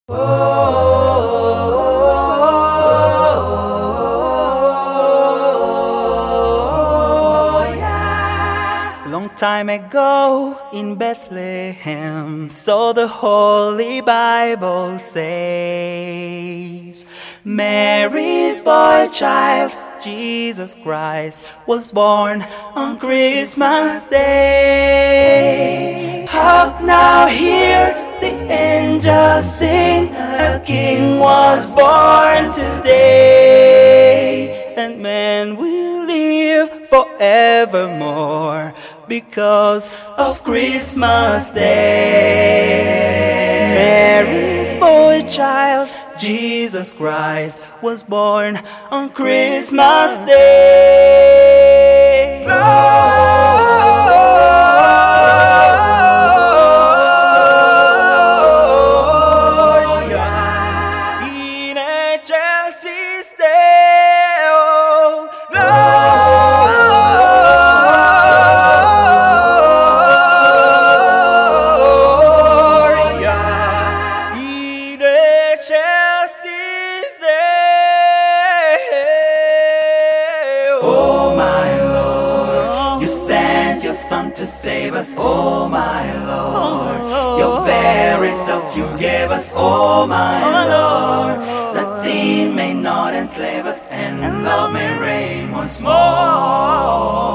Oh, yeah. Long time ago in Bethlehem, so the Holy Bible says, Mary's boy child, Jesus Christ, was born on Christmas Day. Hark now, hear the angels sing, a king was born today, and man will live forevermore because of Christmas Day. Mary's boy child, Jesus Christ, was born on Christmas Day. Oh my Lord, you sent your Son to save us. Oh my Lord, your very self you gave us. Oh my Lord, that sin may not enslave us, and love may reign once more.